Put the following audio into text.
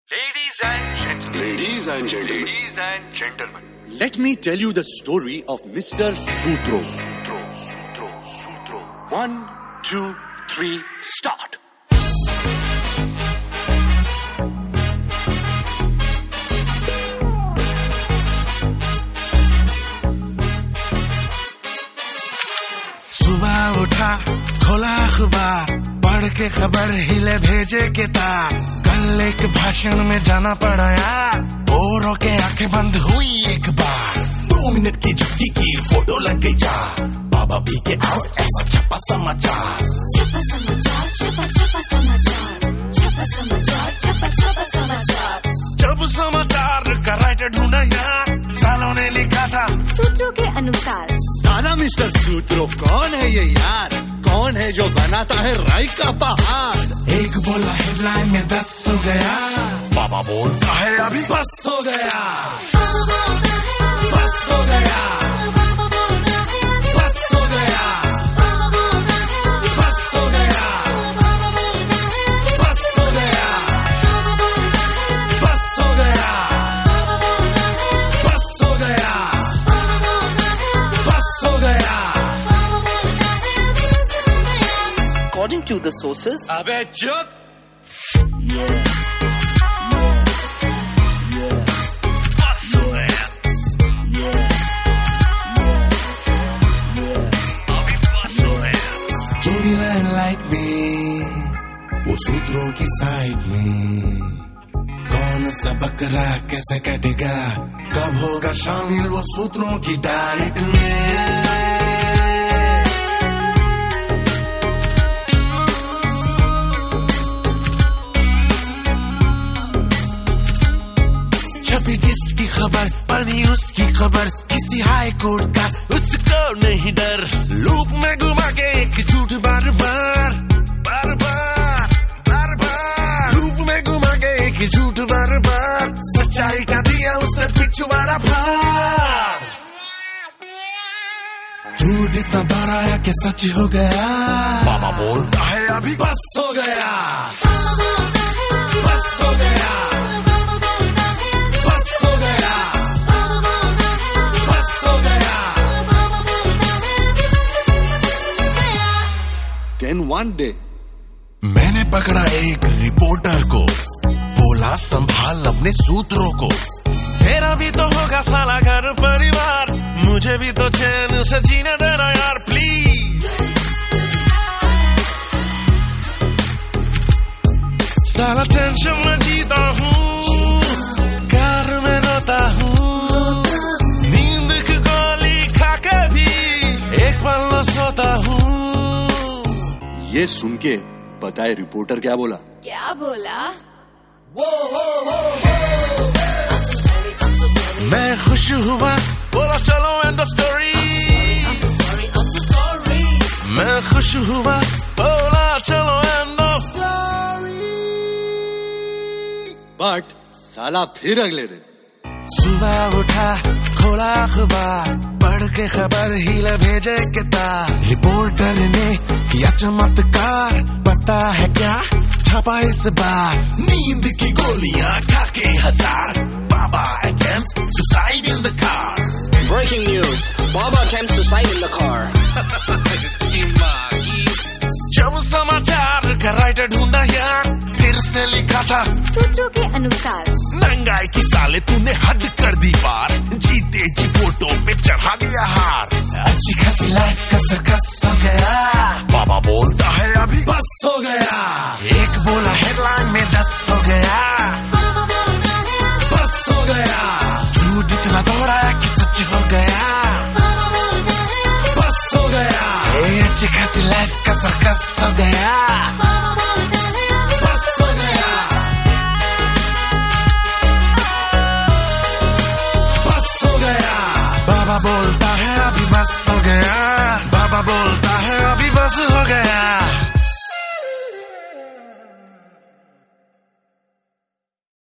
Ladies and gentlemen. Let me tell you the story of Mr. Sutro. 1, 2, 3, start. सुबह उठा खोला अखबार पढ़ के खबर हिले भेजे के तार कल एक भाषण में जाना पड़ा यार बोर होके आंखें बंद हुई एक बार 2 मिनट की झुकी की फोटो लग गई चार बाबा पी के आउट ऐसा छपा समाचार छपा समाचार छपा छपा समाचार छपा समाचार छपा छपा समाचार जब समाचार का राइटर ढूंढा यार सालों ने लिखा था सूत्रों के अनुसार साला मिस्टर सूत्रो कौन है ये यार? कौन है जो बनाता है राई का पहाड़? एक बोला हेडलाइन में 10 हो गया बाबा बोलता है अभी बस हो गया बस हो गया बस हो गया बस हो गया बस हो गया बस हो गया बस हो गया बस हो गया According to the sources, अबे चुप! जोड़ी लाइट में वो सूत्रों की साइड में कौन सा बकरा कैसे कटेगा कब होगा शामिल वो सूत्रों की डाइट में जिसकी खबर बनी उसकी खबर किसी हाई कोर्ट का उसको नहीं डर लूप में घुमा के एक झूठ बार बार बार बार बार बार लूप में घुमा के एक झूठ बार बार सच्चाई का दिया उसने पिछवाड़ा भार झूठ इतना दोहराया कि सच हो गया बाबा बोलता है अभी बस हो गया बस हो गया Then one day, मैंने पकड़ा एक रिपोर्टर को बोला संभाल अपने सूत्रों को तेरा भी तो होगा साला घर परिवार मुझे भी तो चैन से जीने देना यार प्लीज साला टेंशन में जीता हूँ कार में रोता हूँ नींद की गोली खा के भी एक पल न सोता हूँ ये सुन के पता है रिपोर्टर क्या बोला? क्या बोला? मैं खुश हुआ बोला चलो एंड ऑफ स्टोरी मैं खुश हुआ बोला चलो एंड ऑफ स्टोरी बट साला फिर अगले दिन सुबह उठा खोला अखबार पढ़ के खबर हीला भेजे के तार रिपोर्टर ने किया चमत्कार पता है क्या छपा इस बार नींद की गोलियां खा के 1000 बाबा attempts suicide in the car breaking news: Baba attempts suicide in the car. जब समाचार का राइटर ढूंढा यार फिर से लिखा था सूत्रों के अनुसार महंगाई की साले तूने हद कर दी पार जीते जी फोटो पे चढ़ा दिया हार अच्छी खासी लाइफ का सर्कस हो गया बाबा बोलता है अभी बस हो गया एक बोला हेडलाइन में 10 हो गया बस हो गया झूठ इतना दोहराया कि सच हो गया बस हो गया अच्छी खासी लाइफ का सर्कस हो गया बस हो गया बस हो गया बाबा बोलता है अभी बस हो गया बाबा बोलता है अभी बस हो गया